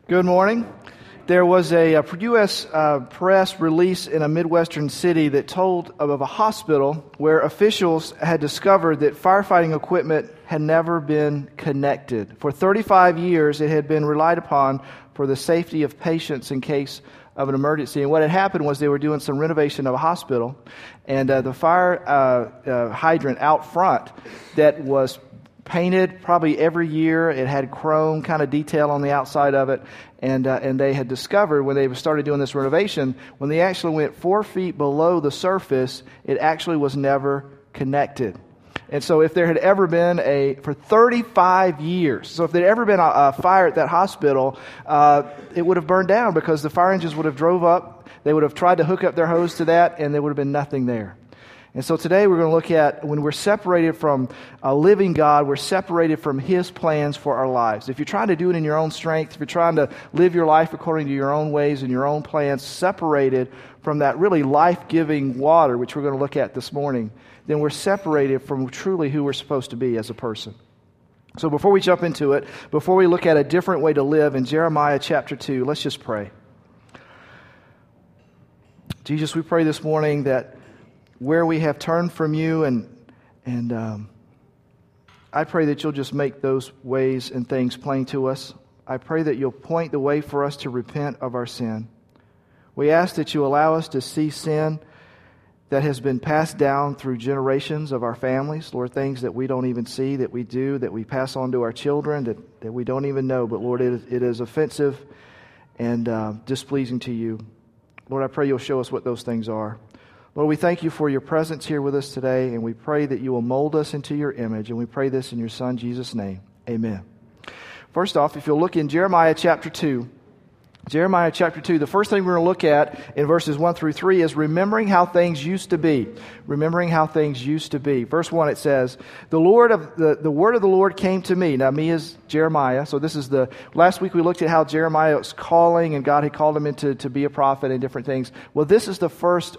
Good morning. There was a U.S. press release in a Midwestern city that told of a hospital where officials had discovered that firefighting equipment had never been connected. For 35 years, it had been relied upon for the safety of patients in case of an emergency. And what had happened was they were doing some renovation of a hospital, and the fire hydrant out front that was painted probably every year. It had chrome kind of detail on the outside of it. And they had discovered when they started doing this renovation, when they actually went 4 feet below the surface, it actually was never connected. And so if there had ever been for 35 years, so if there had ever been a fire at that hospital, it would have burned down because the fire engines would have drove up, they would have tried to hook up their hose to that, and there would have been nothing there. And so today we're going to look at when we're separated from a living God, we're separated from His plans for our lives. If you're trying to do it in your own strength, if you're trying to live your life according to your own ways and your own plans, separated from that really life-giving water, which we're going to look at this morning, then we're separated from truly who we're supposed to be as a person. So before we jump into it, before we look at a different way to live in Jeremiah chapter 2, let's just pray. Jesus, we pray this morning that where we have turned from you, and I pray that you'll just make those ways and things plain to us. I pray that you'll point the way for us to repent of our sin. We ask that you allow us to see sin that has been passed down through generations of our families. Lord, things that we don't even see, that we do, that we pass on to our children, that we don't even know. But Lord, it is offensive and displeasing to you. Lord, I pray you'll show us what those things are. Lord, we thank you for your presence here with us today, and we pray that you will mold us into your image, and we pray this in your Son, Jesus' name. Amen. First off, if you'll look in Jeremiah chapter 2, the first thing we're going to look at in verses 1 through 3 is remembering how things used to be. Remembering how things used to be. Verse 1, it says, the word of the Lord came to me. Now, me is Jeremiah. So this is last week we looked at how Jeremiah was calling, and God had called him to be a prophet and different things. Well, this is the first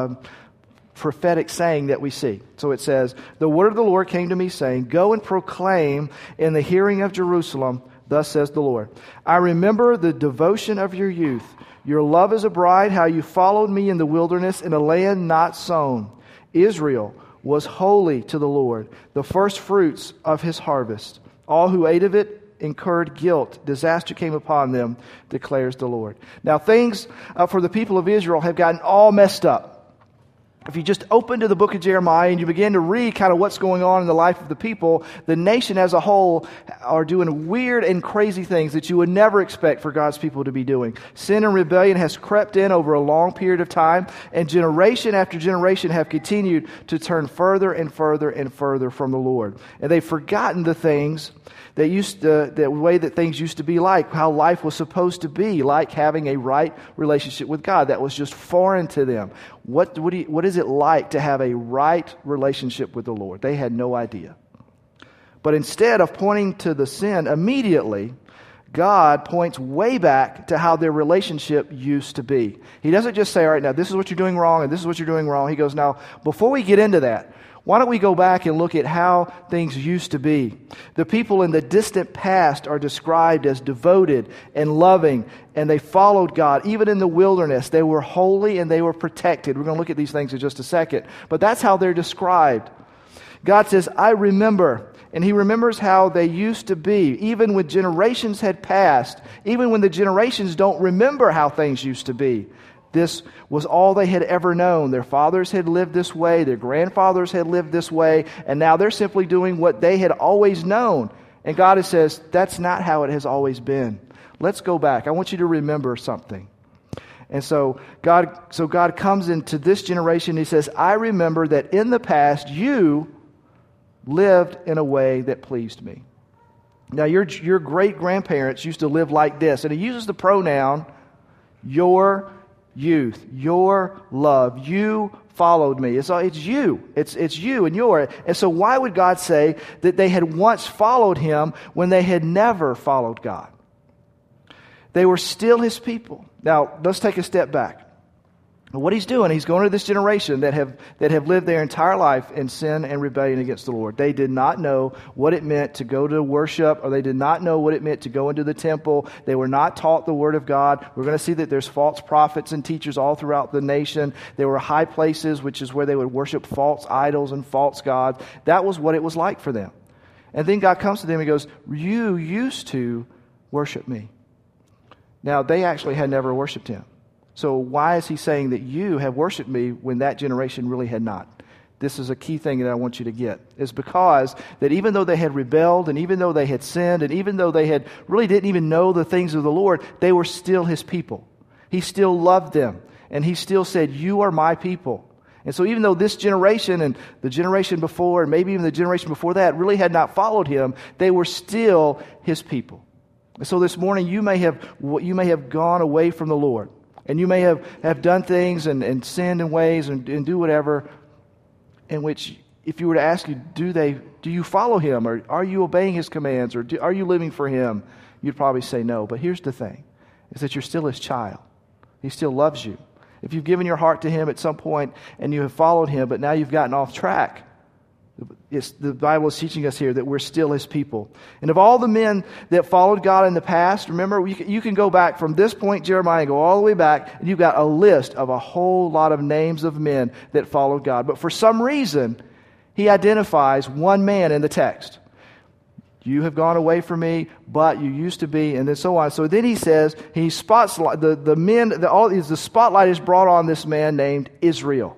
prophetic saying that we see. So it says, the word of the Lord came to me saying, go and proclaim in the hearing of Jerusalem, thus says the Lord, I remember the devotion of your youth, your love as a bride, how you followed me in the wilderness in a land not sown. Israel was holy to the Lord, the first fruits of his harvest. All who ate of it incurred guilt. Disaster came upon them, declares the Lord. Now things for the people of Israel have gotten all messed up. If you just open to the book of Jeremiah and you begin to read kind of what's going on in the life of the people, the nation as a whole are doing weird and crazy things that you would never expect for God's people to be doing. Sin and rebellion has crept in over a long period of time, and generation after generation have continued to turn further and further and further from the Lord. And they've forgotten the things the way that things used to be like, how life was supposed to be, like having a right relationship with God. That was just foreign to them. What is it like to have a right relationship with the Lord? They had no idea. But instead of pointing to the sin immediately, God points way back to how their relationship used to be. He doesn't just say, all right, now this is what you're doing wrong and this is what you're doing wrong. He goes, now, before we get into that, why don't we go back and look at how things used to be? The people in the distant past are described as devoted and loving, and they followed God. Even in the wilderness, they were holy and they were protected. We're going to look at these things in just a second. But that's how they're described. God says, I remember. And He remembers how they used to be, even when generations had passed, even when the generations don't remember how things used to be. This was all they had ever known. Their fathers had lived this way. Their grandfathers had lived this way. And now they're simply doing what they had always known. And God says, that's not how it has always been. Let's go back. I want you to remember something. And so God comes into this generation. He says, I remember that in the past you lived in a way that pleased me. Now your great-grandparents used to live like this. And He uses the pronoun your youth, your love. You followed me. It's you. It's you and your. And so why would God say that they had once followed Him when they had never followed God? They were still His people. Now, let's take a step back. And what he's doing, he's going to this generation that have lived their entire life in sin and rebellion against the Lord. They did not know what it meant to go to worship, or they did not know what it meant to go into the temple. They were not taught the Word of God. We're going to see that there's false prophets and teachers all throughout the nation. There were high places, which is where they would worship false idols and false gods. That was what it was like for them. And then God comes to them and goes, you used to worship me. Now, they actually had never worshiped him. So why is he saying that you have worshiped me when that generation really had not? This is a key thing that I want you to get. It's because that even though they had rebelled, and even though they had sinned, and even though they had really didn't even know the things of the Lord, they were still his people. He still loved them. And he still said, you are my people. And so even though this generation and the generation before, and maybe even the generation before that, really had not followed him, they were still his people. And so this morning you may have gone away from the Lord. And you may have done things and sinned in ways and do whatever, in which if you were to ask you, do you follow him, or are you obeying his commands, or are you living for him? You'd probably say no. But here's the thing, is that you're still his child. He still loves you. If you've given your heart to him at some point and you have followed him, but now you've gotten off track, the Bible is teaching us here that we're still his people. And of all the men that followed God in the past, remember, you can go back from this point, Jeremiah, and go all the way back, and you've got a list of a whole lot of names of men that followed God. But for some reason, he identifies one man in the text. You have gone away from me, but you used to be, and then so on. So then he says, he spots the spotlight is brought on this man named Israel.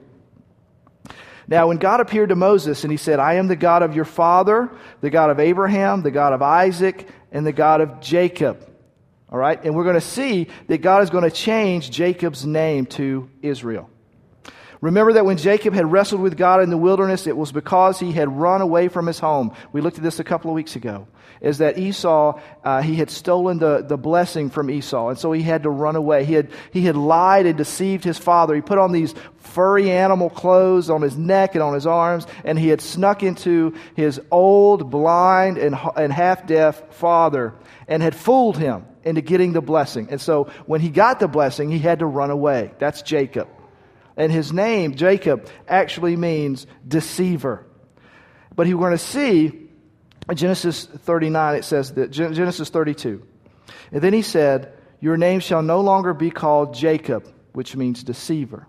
Now, when God appeared to Moses and he said, I am the God of your father, the God of Abraham, the God of Isaac, and the God of Jacob. All right? And we're going to see that God is going to change Jacob's name to Israel. Remember that when Jacob had wrestled with God in the wilderness, it was because he had run away from his home. We looked at this a couple of weeks ago. Is that Esau, he had stolen the blessing from Esau, and so he had to run away. He had lied and deceived his father. He put on these furry animal clothes on his neck and on his arms, and he had snuck into his old, blind, and half-deaf father and had fooled him into getting the blessing. And so when he got the blessing, he had to run away. That's Jacob. And his name, Jacob, actually means deceiver. But we're going to see in Genesis 39, it says that, Genesis 32. And then he said, your name shall no longer be called Jacob, which means deceiver,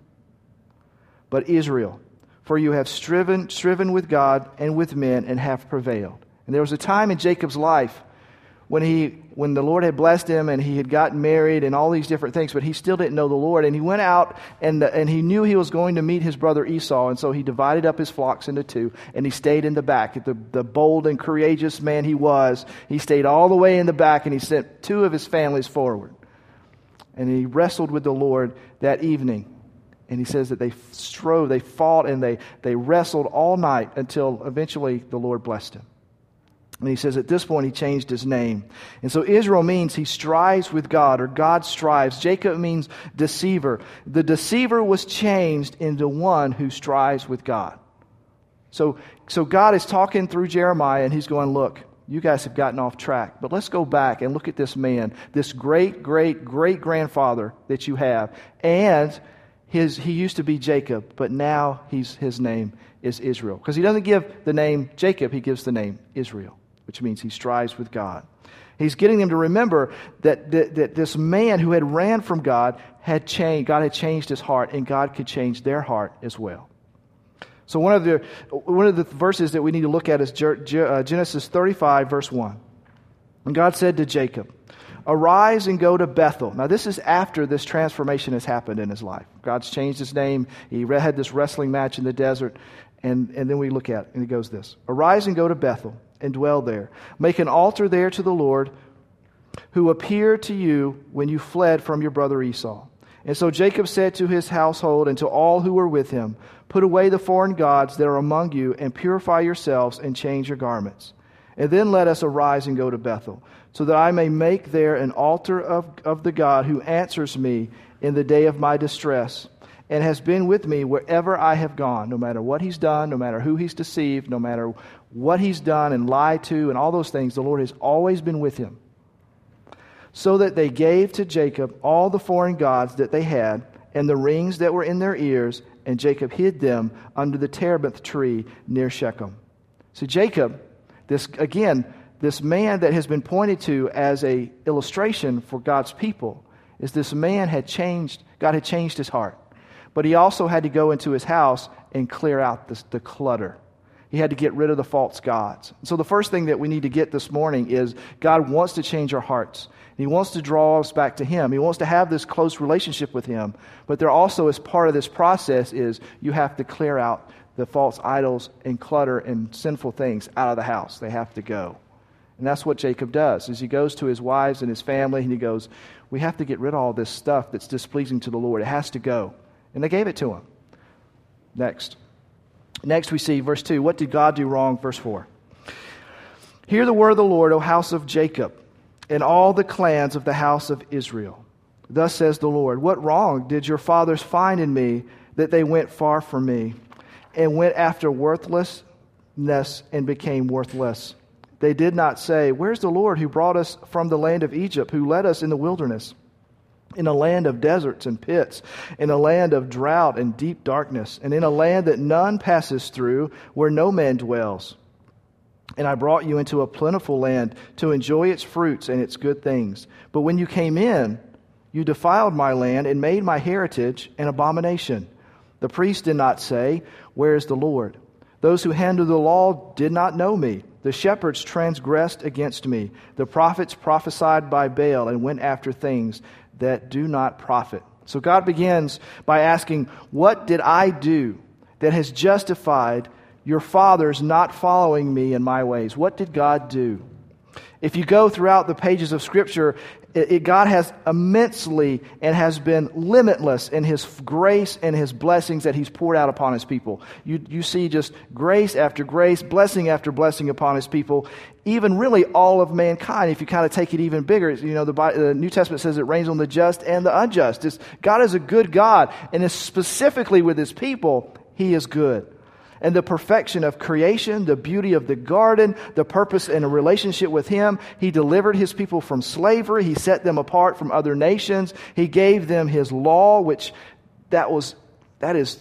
but Israel. For you have striven with God and with men and have prevailed. And there was a time in Jacob's life when the Lord had blessed him and he had gotten married and all these different things, but he still didn't know the Lord. And he went out and he knew he was going to meet his brother Esau. And so he divided up his flocks into two and he stayed in the back. The bold and courageous man he was, he stayed all the way in the back and he sent two of his families forward. And he wrestled with the Lord that evening. And he says that they fought, and they wrestled all night until eventually the Lord blessed him. And he says at this point he changed his name. And so Israel means he strives with God, or God strives. Jacob means deceiver. The deceiver was changed into one who strives with God. So God is talking through Jeremiah, and he's going, look, you guys have gotten off track, but let's go back and look at this man, this great-great-great-grandfather that you have. And he used to be Jacob, but now his name is Israel. Because he doesn't give the name Jacob, he gives the name Israel, which means he strives with God. He's getting them to remember that this man who had ran from God had changed. God had changed his heart, and God could change their heart as well. So one of the verses that we need to look at is Genesis 35, verse 1. And God said to Jacob, arise and go to Bethel. Now this is after this transformation has happened in his life. God's changed his name. He had this wrestling match in the desert. And then we look at it, and it goes this. Arise and go to Bethel and dwell there. Make an altar there to the Lord who appeared to you when you fled from your brother Esau. And so Jacob said to his household and to all who were with him, put away the foreign gods that are among you and purify yourselves and change your garments. And then let us arise and go to Bethel, so that I may make there an altar of the God who answers me in the day of my distress, and has been with me wherever I have gone, no matter what he's done, no matter who he's deceived, no matter what he's done and lied to, and all those things, the Lord has always been with him. So that they gave to Jacob all the foreign gods that they had, and the rings that were in their ears, and Jacob hid them under the terebinth tree near Shechem. So Jacob, this man that has been pointed to as an illustration for God's people, is this man God had changed his heart. But he also had to go into his house and clear out the clutter. He had to get rid of the false gods. So the first thing that we need to get this morning is God wants to change our hearts. He wants to draw us back to Him. He wants to have this close relationship with Him. But there also, as part of this process, is you have to clear out the false idols and clutter and sinful things out of the house. They have to go. And that's what Jacob does, is he goes to his wives and his family, and he goes, we have to get rid of all this stuff that's displeasing to the Lord. It has to go. And they gave it to him. Next we see verse 2. What did God do wrong? Verse 4. Hear the word of the Lord, O house of Jacob, and all the clans of the house of Israel. Thus says the Lord, what wrong did your fathers find in me, that they went far from me, and went after worthlessness and became worthless? They did not say, where's the Lord who brought us from the land of Egypt, who led us in the wilderness, in a land of deserts and pits, in a land of drought and deep darkness, and in a land that none passes through, where no man dwells. And I brought you into a plentiful land to enjoy its fruits and its good things. But when you came in, you defiled my land and made my heritage an abomination. The priests did not say, where is the Lord? Those who handled the law did not know me. The shepherds transgressed against me. The prophets prophesied by Baal and went after things that do not profit. So God begins by asking, what did I do that has justified your fathers not following me in my ways? What did God do? If you go throughout the pages of Scripture, God has immensely and has been limitless in His grace and His blessings that He's poured out upon His people. You see just grace after grace, blessing after blessing upon His people, even really all of mankind. If you kind of take it even bigger, the New Testament says it rains on the just and the unjust. God is a good God, and specifically with His people, He is good. And the perfection of creation, the beauty of the garden, the purpose and a relationship with Him. He delivered His people from slavery. He set them apart from other nations. He gave them His law, which it's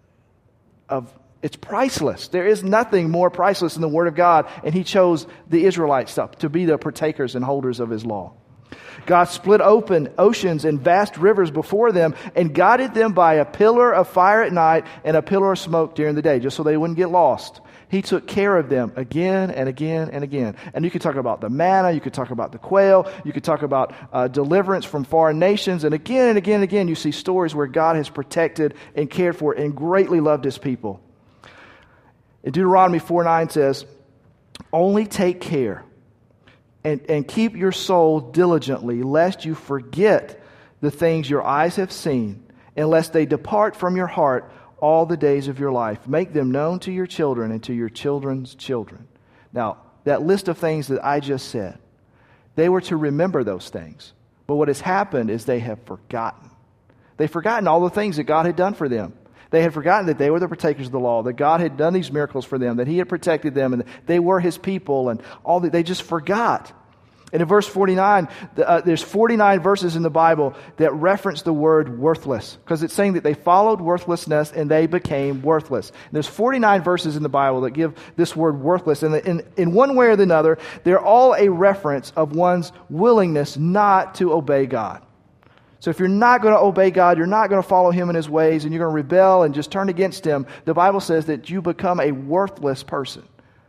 priceless. There is nothing more priceless than the Word of God. And He chose the Israelites to be the partakers and holders of His law. God split open oceans and vast rivers before them and guided them by a pillar of fire at night and a pillar of smoke during the day, just so they wouldn't get lost. He took care of them again and again and again. And you could talk about the manna, you could talk about the quail, you could talk about deliverance from foreign nations, and again and again and again you see stories where God has protected and cared for and greatly loved His people. In Deuteronomy 4:9 says, only take care and keep your soul diligently, lest you forget the things your eyes have seen, and lest they depart from your heart all the days of your life. Make them known to your children and to your children's children. Now, that list of things that I just said, they were to remember those things. But what has happened is they have forgotten. They've forgotten all the things that God had done for them. They had forgotten that they were the partakers of the law, that God had done these miracles for them, that He had protected them, and they were His people, and all that. They just forgot. And in verse 49, there's 49 verses in the Bible that reference the word worthless, because it's saying that they followed worthlessness and they became worthless. And there's 49 verses in the Bible that give this word worthless, and in one way or another, they're all a reference of one's willingness not to obey God. So if you're not going to obey God, you're not going to follow Him in His ways, and you're going to rebel and just turn against Him, the Bible says that you become a worthless person.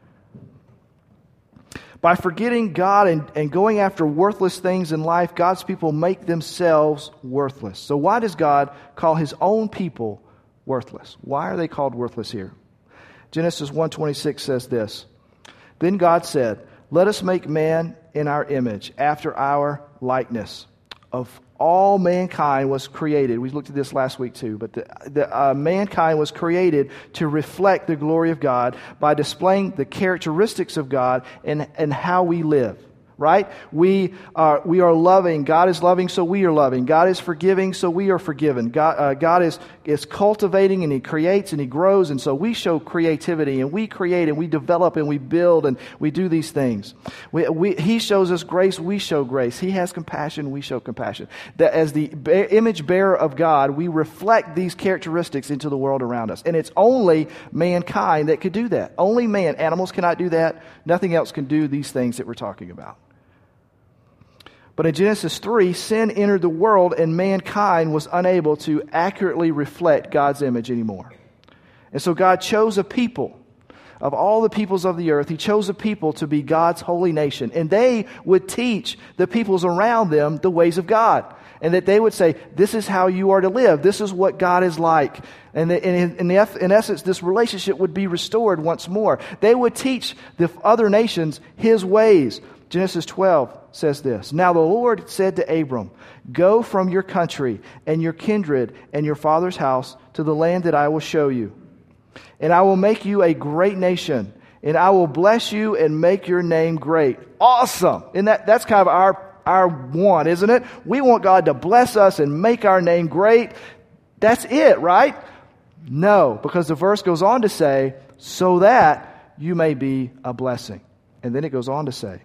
By forgetting God and going after worthless things in life, God's people make themselves worthless. So why does God call His own people worthless? Why are they called worthless here? Genesis 1:26 says this, Then God said, let us make man in our image, after our likeness. Of all mankind was created. We looked at this last week too, but mankind was created to reflect the glory of God by displaying the characteristics of God and how we live. right? We are loving. God is loving, so we are loving. God is forgiving, so we are forgiven. God is cultivating, and He creates and He grows, and so we show creativity, and we create and we develop and we build and we do these things. He shows us grace, we show grace. He has compassion, we show compassion. That as the image bearer of God, we reflect these characteristics into the world around us. And it's only mankind that could do that. Only man. Animals cannot do that. Nothing else can do these things that we're talking about. But in Genesis 3, sin entered the world and mankind was unable to accurately reflect God's image anymore. And so God chose a people. Of all the peoples of the earth, He chose a people to be God's holy nation. And they would teach the peoples around them the ways of God. And that they would say, this is how you are to live. This is what God is like. And in essence, this relationship would be restored once more. They would teach the other nations His ways. Genesis 12 says this, "Now the Lord said to Abram, go from your country and your kindred and your father's house to the land that I will show you. And I will make you a great nation, and I will bless you and make your name great." Awesome! And that's kind of our one, isn't it? We want God to bless us and make our name great. That's it, right? No, because the verse goes on to say, so that you may be a blessing. And then it goes on to say,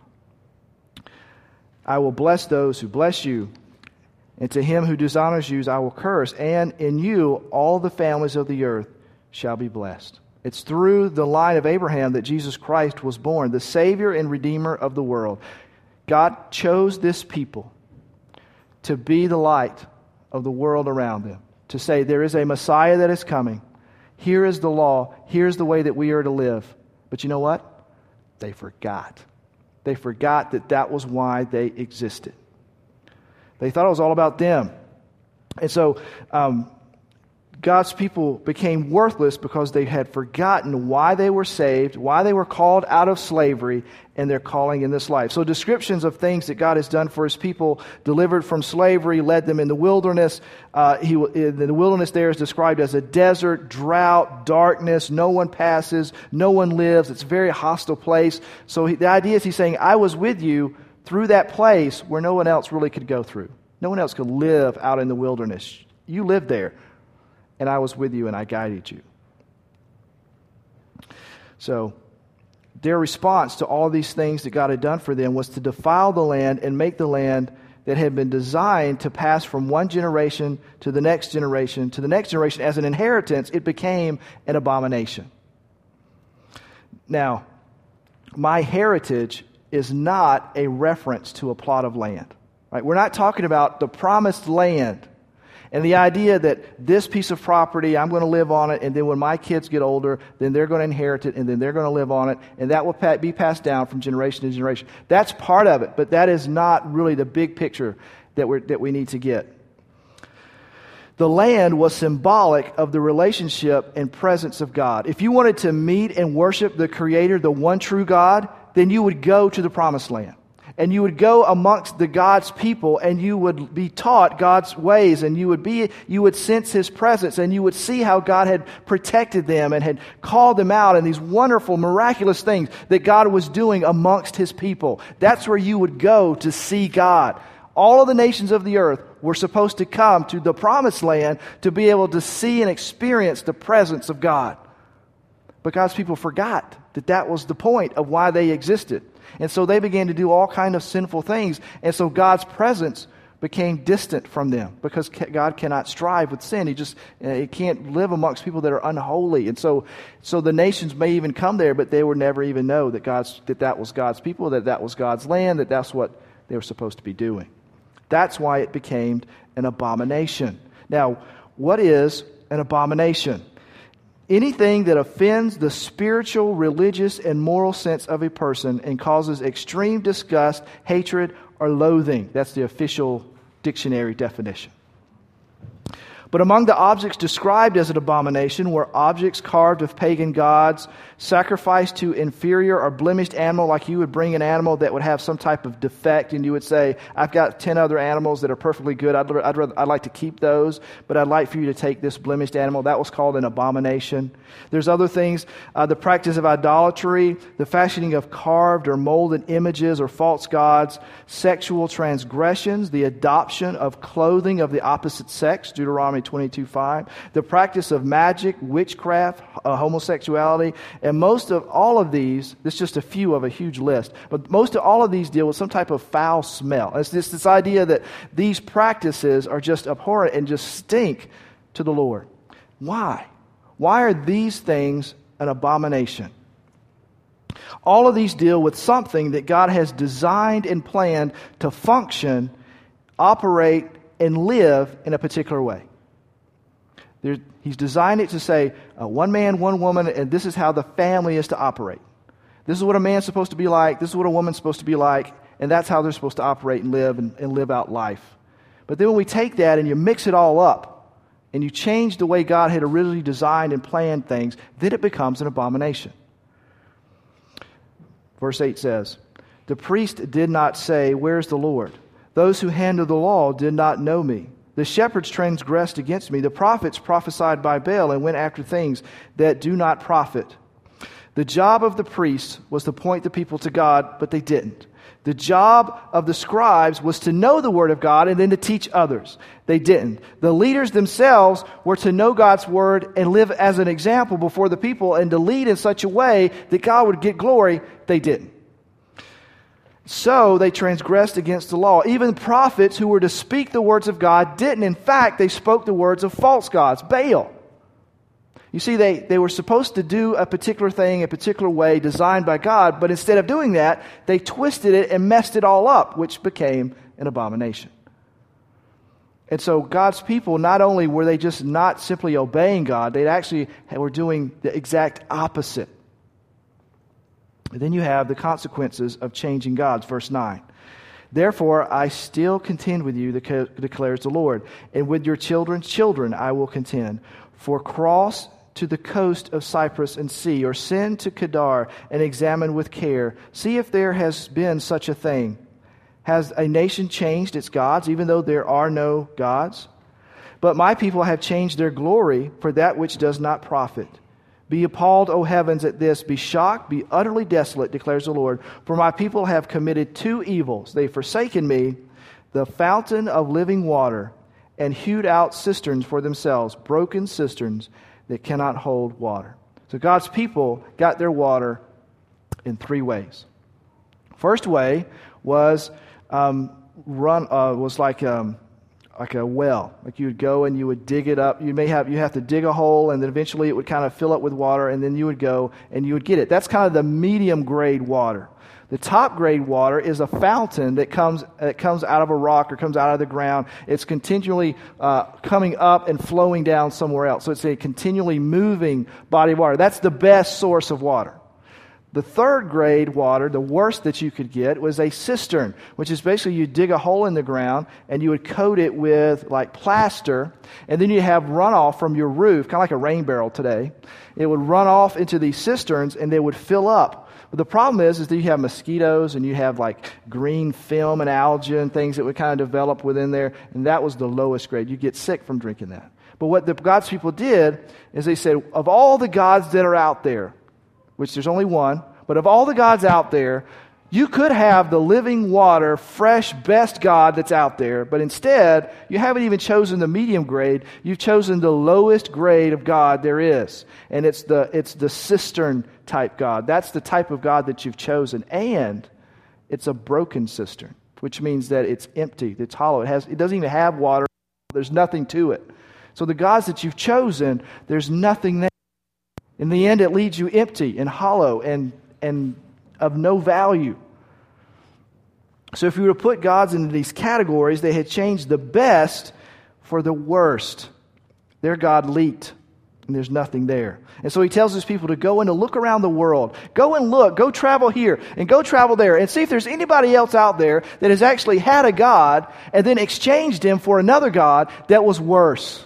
I will bless those who bless you, and to him who dishonors you I will curse, and in you all the families of the earth shall be blessed. It's through the line of Abraham that Jesus Christ was born, the Savior and Redeemer of the world. God chose this people to be the light of the world around them, to say there is a Messiah that is coming. Here is the law. Here's the way that we are to live. But you know what? They forgot. They forgot that was why they existed. They thought it was all about them. And so God's people became worthless because they had forgotten why they were saved, why they were called out of slavery, and their calling in this life. So descriptions of things that God has done for His people, delivered from slavery, led them in the wilderness. The wilderness there is described as a desert, drought, darkness. No one passes, no one lives. It's a very hostile place. So the idea is He's saying, I was with you through that place where no one else really could go through. No one else could live out in the wilderness. You lived there. And I was with you and I guided you. So their response to all these things that God had done for them was to defile the land and make the land that had been designed to pass from one generation to the next generation as an inheritance. It became an abomination. Now, my heritage is not a reference to a plot of land. Right? We're not talking about the promised land. And the idea that this piece of property, I'm going to live on it, and then when my kids get older, then they're going to inherit it, and then they're going to live on it, and that will be passed down from generation to generation. That's part of it, but that is not really the big picture that we need to get. The land was symbolic of the relationship and presence of God. If you wanted to meet and worship the Creator, the one true God, then you would go to the Promised Land. And you would go amongst the God's people, and you would be taught God's ways, and you would sense His presence, and you would see how God had protected them and had called them out, and these wonderful, miraculous things that God was doing amongst His people. That's where you would go to see God. All of the nations of the earth were supposed to come to the Promised Land to be able to see and experience the presence of God. But God's people forgot that was the point of why they existed. And so they began to do all kinds of sinful things. And so God's presence became distant from them because God cannot strive with sin. He can't live amongst people that are unholy. And so the nations may even come there, but they would never even know that that was God's people, that was God's land, that's what they were supposed to be doing. That's why it became an abomination. Now, what is an abomination? Anything that offends the spiritual, religious, and moral sense of a person and causes extreme disgust, hatred, or loathing. That's the official dictionary definition. But among the objects described as an abomination were objects carved of pagan gods, sacrificed to inferior or blemished animal, like you would bring an animal that would have some type of defect, and you would say, I've got 10 other animals that are perfectly good. I'd like to keep those, but I'd like for you to take this blemished animal. That was called an abomination. There's other things, the practice of idolatry, the fashioning of carved or molded images or false gods, sexual transgressions, the adoption of clothing of the opposite sex, Deuteronomy 22:5, the practice of magic, witchcraft, homosexuality, and most of all of these, this is just a few of a huge list, but most of all of these deal with some type of foul smell. It's this idea that these practices are just abhorrent and just stink to the Lord. Why? Why are these things an abomination? All of these deal with something that God has designed and planned to function, operate, and live in a particular way. He's designed it to say, one man, one woman, and this is how the family is to operate. This is what a man's supposed to be like. This is what a woman's supposed to be like. And that's how they're supposed to operate and live and live out life. But then when we take that and you mix it all up and you change the way God had originally designed and planned things, then it becomes an abomination. Verse 8 says, the priest did not say, where's the Lord? Those who handle the law did not know me. The shepherds transgressed against me. The prophets prophesied by Baal and went after things that do not profit. The job of the priests was to point the people to God, but they didn't. The job of the scribes was to know the Word of God and then to teach others. They didn't. The leaders themselves were to know God's Word and live as an example before the people and to lead in such a way that God would get glory. They didn't. So they transgressed against the law. Even prophets who were to speak the words of God didn't. In fact, they spoke the words of false gods, Baal. You see, they were supposed to do a particular thing, a particular way designed by God, but instead of doing that, they twisted it and messed it all up, which became an abomination. And so God's people, not only were they just not simply obeying God, they actually were doing the exact opposite. And then you have the consequences of changing gods. Verse 9. Therefore, I still contend with you, declares the Lord, and with your children's children I will contend. For cross to the coast of Cyprus and see, or send to Kedar and examine with care. See if there has been such a thing. Has a nation changed its gods, even though there are no gods? But my people have changed their glory for that which does not profit. Be appalled, O heavens, at this. Be shocked, be utterly desolate, declares the Lord. For my people have committed two evils. They've forsaken me, the fountain of living water, and hewed out cisterns for themselves, broken cisterns that cannot hold water. So God's people got their water in three ways. First way was like a well. Like you would go and you would dig it up. You have to dig a hole, and then eventually it would kind of fill up with water, and then you would go and you would get it. That's kind of the medium grade water. The top grade water is a fountain that comes out of a rock or comes out of the ground. It's continually coming up and flowing down somewhere else. So it's a continually moving body of water. That's the best source of water. The third grade water, the worst that you could get, was a cistern, which is basically you dig a hole in the ground and you would coat it with like plaster, and then you have runoff from your roof, kind of like a rain barrel today. It would run off into these cisterns and they would fill up. But the problem is that you have mosquitoes and you have like green film and algae and things that would kind of develop within there, and that was the lowest grade. You get sick from drinking that. But what the God's people did is they said, of all the gods that are out there, which there's only one, but of all the gods out there, you could have the living water, fresh, best God that's out there, but instead, you haven't even chosen the medium grade. You've chosen the lowest grade of God there is, and it's the cistern type God. That's the type of God that you've chosen, and it's a broken cistern, which means that it's empty, it's hollow. It doesn't even have water. There's nothing to it. So the gods that you've chosen, there's nothing there. In the end, it leaves you empty and hollow and of no value. So if you were to put gods into these categories, they had changed the best for the worst. Their God leaked, and there's nothing there. And so he tells his people to go and to look around the world. Go and look. Go travel here and go travel there and see if there's anybody else out there that has actually had a God and then exchanged him for another God that was worse.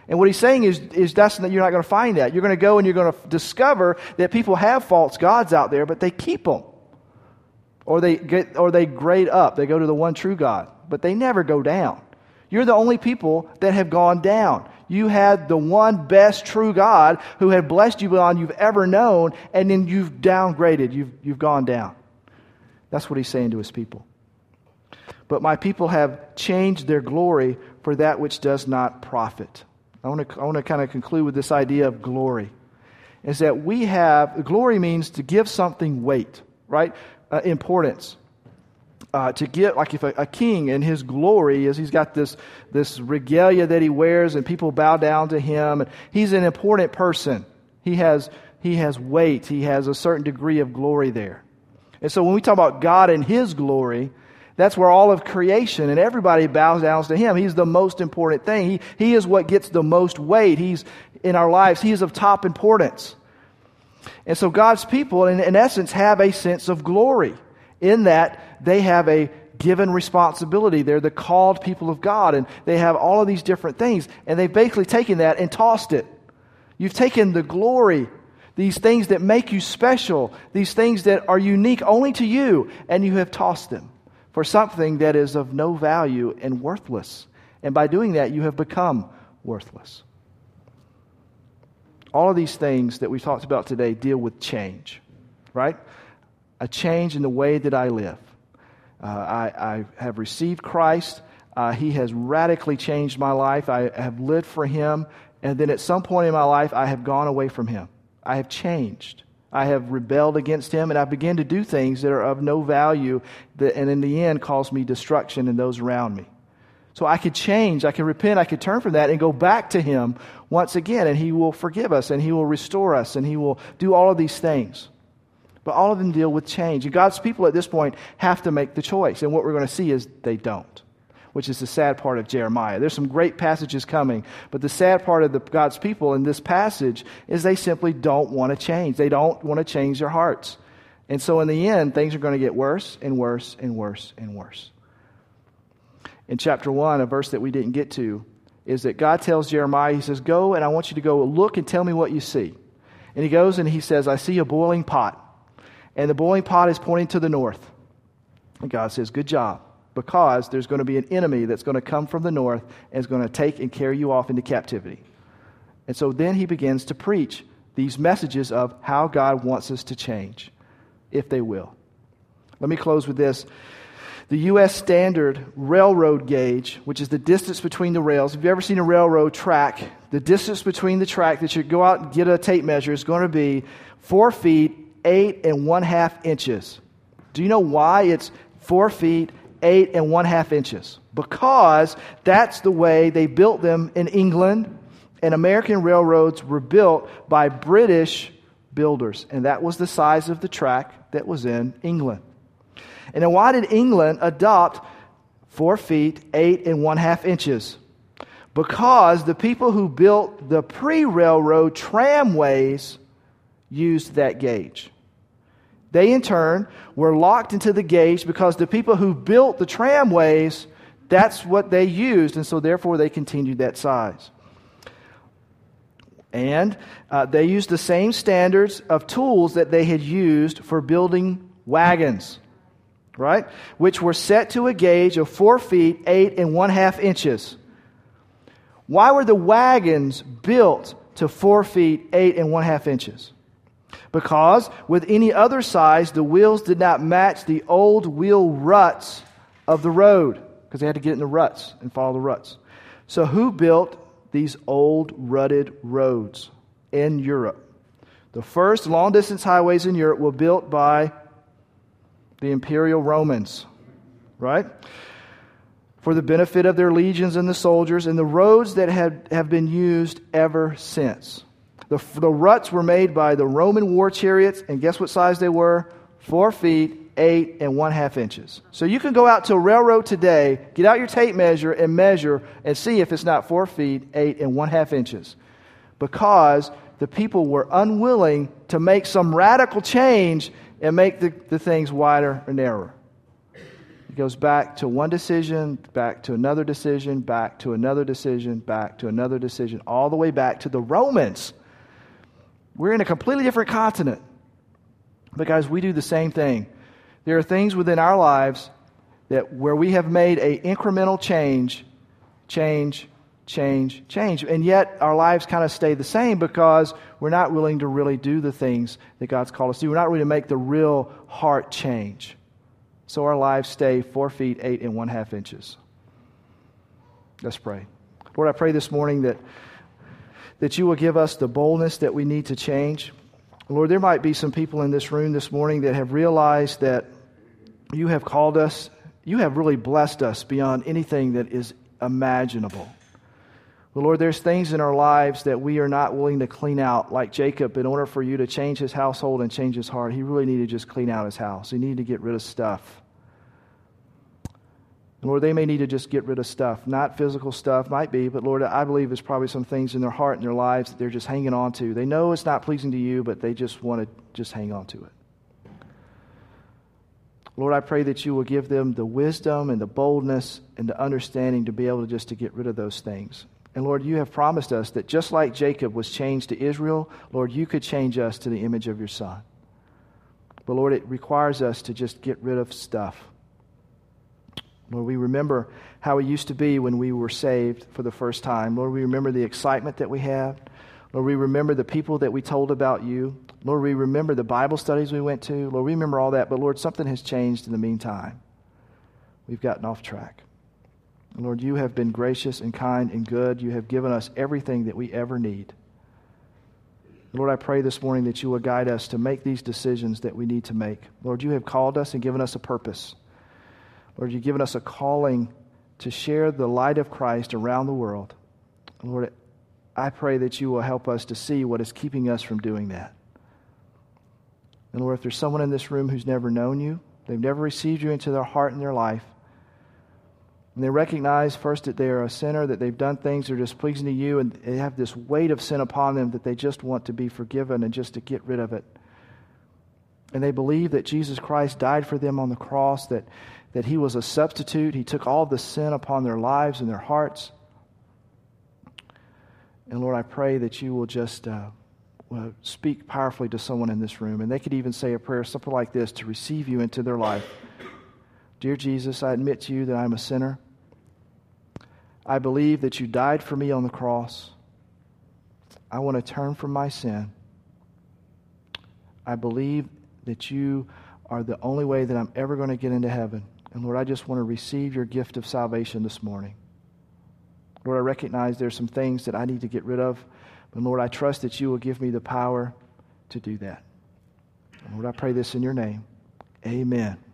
And what he's saying is you're not going to find that. You're going to go and you're going to discover that people have false gods out there, but they keep them. Or they grade up. They go to the one true God, but they never go down. You're the only people that have gone down. You had the one best true God who had blessed you beyond you've ever known, and then you've downgraded. You've gone down. That's what he's saying to his people. But my people have changed their glory for that which does not profit. I want to kind of conclude with this idea of glory. Is that glory means to give something weight, right? Importance. To get, like if a king in his glory is he's got this regalia that he wears and people bow down to him. And he's an important person. He has weight. He has a certain degree of glory there. And so when we talk about God and his glory, that's where all of creation and everybody bows down to him. He's the most important thing. He is what gets the most weight. He's in our lives. He is of top importance. And so God's people, in essence, have a sense of glory in that they have a given responsibility. They're the called people of God, and they have all of these different things. And they've basically taken that and tossed it. You've taken the glory, these things that make you special, these things that are unique only to you, and you have tossed them for something that is of no value and worthless. And by doing that, you have become worthless. All of these things that we've talked about today deal with change, right? A change in the way that I live. I have received Christ. He has radically changed my life. I have lived for him. And then at some point in my life, I have gone away from him. I have changed. I have rebelled against him, and I began to do things that are of no value and in the end cause me destruction in those around me. So I could change, I could repent, I could turn from that and go back to him once again, and he will forgive us, and he will restore us, and he will do all of these things. But all of them deal with change. And God's people at this point have to make the choice. And what we're going to see is they don't, which is the sad part of Jeremiah. There's some great passages coming, but the sad part of God's people in this passage is they simply don't want to change. They don't want to change their hearts. And so in the end, things are going to get worse and worse and worse and worse. In chapter 1, a verse that we didn't get to, is that God tells Jeremiah, he says, go and I want you to go look and tell me what you see. And he goes and he says, I see a boiling pot. And the boiling pot is pointing to the north. And God says, good job. Because there's going to be an enemy that's going to come from the north and is going to take and carry you off into captivity. And so then he begins to preach these messages of how God wants us to change, if they will. Let me close with this. The U.S. standard railroad gauge, which is the distance between the rails. If you've ever seen a railroad track, the distance between the track that you go out and get a tape measure is going to be 4 feet, 8 1/2 inches. Do you know why it's 4 feet, 8 1/2 inches? Because that's the way they built them in England, and American railroads were built by British builders, and that was the size of the track that was in England. And then why did England adopt 4 feet, 8 1/2 inches? Because the people who built the pre-railroad tramways used that gauge. They, in turn, were locked into the gauge because the people who built the tramways, that's what they used, and so therefore they continued that size. And they used the same standards of tools that they had used for building wagons, right? Which were set to a gauge of 4 feet, 8 1/2 inches. Why were the wagons built to 4 feet, 8 1/2 inches? Because with any other size, the wheels did not match the old wheel ruts of the road, because they had to get in the ruts and follow the ruts. So who built these old rutted roads in Europe? The first long-distance highways in Europe were built by the Imperial Romans, right? For the benefit of their legions and the soldiers, and the roads that have been used ever since. The ruts were made by the Roman war chariots, and guess what size they were? 4 feet, 8 1/2 inches. So you can go out to a railroad today, get out your tape measure and see if it's not 4 feet, 8 1/2 inches. Because the people were unwilling to make some radical change and make the things wider or narrower. It goes back to one decision, back to another decision, back to another decision, back to another decision, all the way back to the Romans. We're in a completely different continent. But guys, we do the same thing. There are things within our lives that where we have made an incremental change, and yet our lives kind of stay the same because we're not willing to really do the things that God's called us to do. We're not willing to make the real heart change. So our lives stay 4 feet, 8 1/2 inches. Let's pray. Lord, I pray this morning that you will give us the boldness that we need to change. Lord, there might be some people in this room this morning that have realized that you have called us, you have really blessed us beyond anything that is imaginable. Well, Lord, there's things in our lives that we are not willing to clean out, like Jacob. In order for you to change his household and change his heart, he really needed to just clean out his house. He needed to get rid of stuff. And Lord, they may need to just get rid of stuff. Not physical stuff, might be, but Lord, I believe there's probably some things in their heart and their lives that they're just hanging on to. They know it's not pleasing to you, but they just want to just hang on to it. Lord, I pray that you will give them the wisdom and the boldness and the understanding to be able to get rid of those things. And Lord, you have promised us that just like Jacob was changed to Israel, Lord, you could change us to the image of your Son. But Lord, it requires us to just get rid of stuff. Lord, we remember how it used to be when we were saved for the first time. Lord, we remember the excitement that we had. Lord, we remember the people that we told about you. Lord, we remember the Bible studies we went to. Lord, we remember all that. But Lord, something has changed in the meantime. We've gotten off track. And Lord, you have been gracious and kind and good. You have given us everything that we ever need. Lord, I pray this morning that you will guide us to make these decisions that we need to make. Lord, you have called us and given us a purpose. Lord, you've given us a calling to share the light of Christ around the world. Lord, I pray that you will help us to see what is keeping us from doing that. And Lord, if there's someone in this room who's never known you, they've never received you into their heart and their life, and they recognize first that they are a sinner, that they've done things that are displeasing to you, and they have this weight of sin upon them that they just want to be forgiven and just to get rid of it. And they believe that Jesus Christ died for them on the cross, that he was a substitute. He took all the sin upon their lives and their hearts. And Lord, I pray that you will just speak powerfully to someone in this room. And they could even say a prayer, something like this, to receive you into their life. Dear Jesus, I admit to you that I'm a sinner. I believe that you died for me on the cross. I want to turn from my sin. I believe that you are the only way that I'm ever going to get into heaven. And Lord, I just want to receive your gift of salvation this morning. Lord, I recognize there's some things that I need to get rid of. But Lord, I trust that you will give me the power to do that. And Lord, I pray this in your name. Amen.